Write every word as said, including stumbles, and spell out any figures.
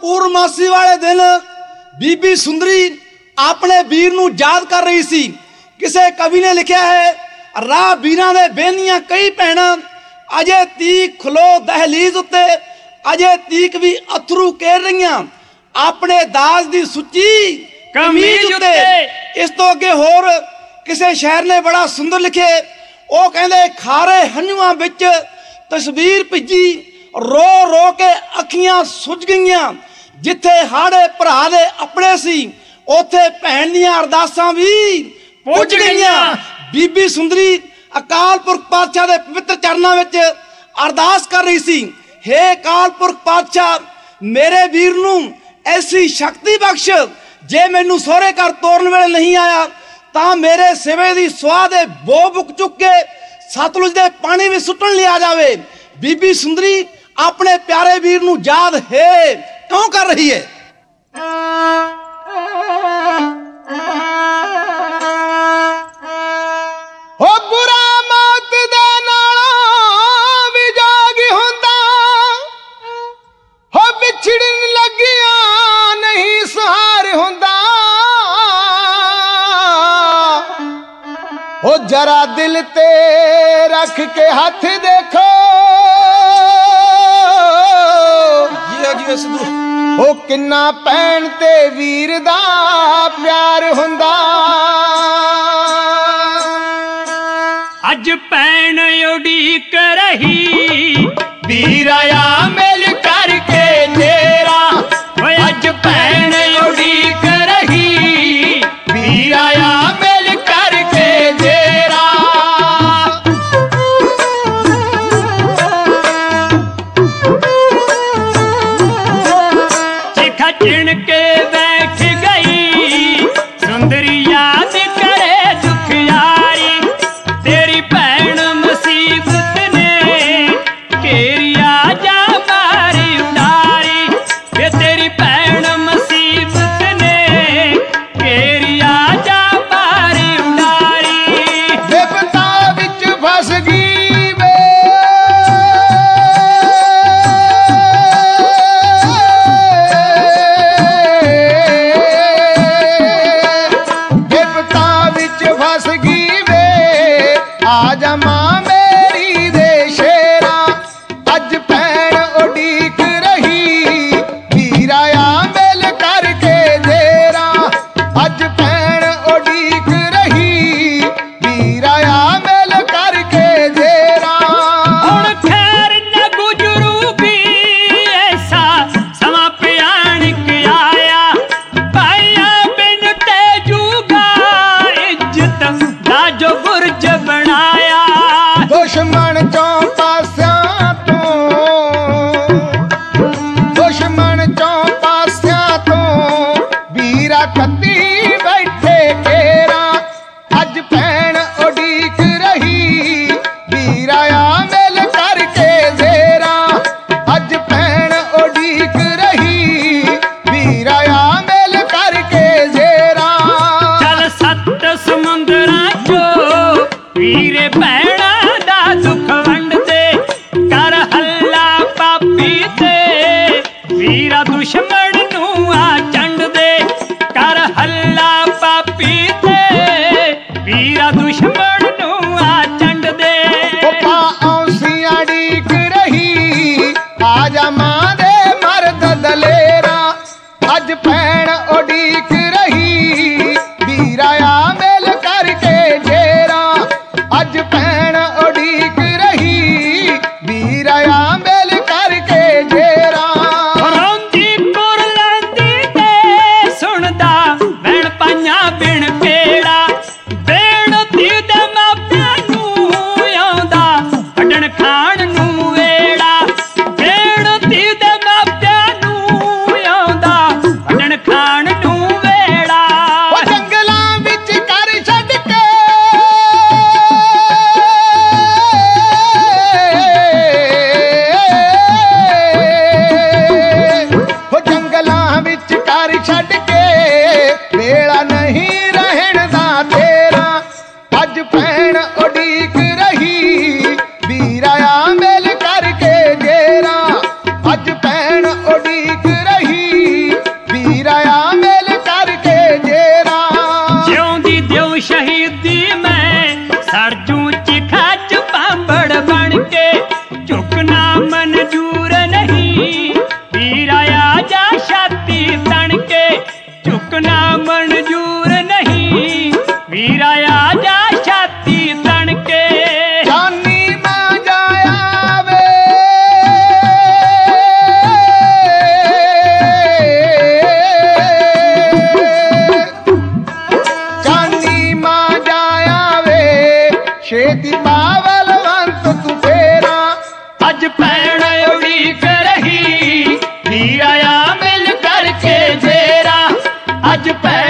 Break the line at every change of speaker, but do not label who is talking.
पूर्णमासी वाले दिन बीबी सुंदरी अपने वीर नूं याद कर रही सी। किसी कवि ने लिखा है, राह वीरां दे बेनियां कई भैणां अजे तीक खलो दहलीज उत्ते, अजे तीक भी अथरू केर रहीआं अपने दाज दी सुच्ची कमीज उत्ते। इस तो अगे होर किसी शायर ने बड़ा सुंदर लिखे, वो कहंदे खारे हंझुआं विच तस्वीर भिजी, रो रो के अखियां सुज गईयां, जिथे हाड़े भरा दे अपने सी उथे भैन दियां अरदासां भी पुज गईयां। बीबी सुंदरी अकाल पुरख पातशाह दे पवित्र चरनां विच अरदास कर रही सी, हे अकाल पुरख पातशाह मेरे वीर नूं ऐसी शक्ति बख्श, जे मैनू सोहरे घर तोरन वेले नहीं आया तां मेरे सिवे दी सुआह दे बो बुक चुक के सतलुज दे पानी भी सुटन लिया जावे। बीबी सुंदरी अपने प्यारे वीर नूं याद है क्यों कर रही है?
हो बुरा मौत दे नालों भी जागी हुंदा, हो बिछड़न लगिया नहीं सहार हुंदा। हो जरा दिल ते रख के हाथ देखो, हो किन्ना भैन ते वीर दा प्यार हुंदा।
अज भैन उड़ीक रही
वीर आया मिल करके तेरा,
अज भैन उड़ीक रही
वीर आया मिल करके तेरा।
चिखा चिण के बैठ गई सुंदरी याद करे दुख यारी, तेरी भैन मुसीबत ने केरिया जा मारी उडारी, ये तेरी भैन मुसीबत ने केरिया जा मारी उडारी।
विपता विच फस गई वे, विपता विच फस गई वे, आजा मां मेरी दे शेरा। अज भैन उड़ीक रही वीर आया मिल करके तेरा, अज भैन उड़ीक रही वीर आया मिल करके तेरा।
हुण खैर न गुजरू भी ऐसा समा भयानक आया, भाइया बिन तेजूगा इज्जत दा जो बुर्ज बनाया।
दुश्मन चौं पासियां तो, दुश्मन चौं पासियां तो वीरा कत्ती बैठे केरा। अज भैन उड़ीक रही वीर आया मिल करके तेरा, अज भैन उड़ीक रही वीर आया मिल करके तेरा।
चल सत समुंदरां चो वीरे भैणा दा दुख वंड दे, कर हल्ला पापी ते वीरा दुश्मन नू आ चंड दे, कर हल्ला पापी ते वीरा दुश्मन नू आ चंड दे।
पा औंसियां डीक रही आजा मां दे मर्द दलेरा, अज भैन उड़ीक रही वीर आया मिल करके जेरा। अज भैन उड़ीक रही वीर आया मिल करके जेरा।
रौंदी अज पै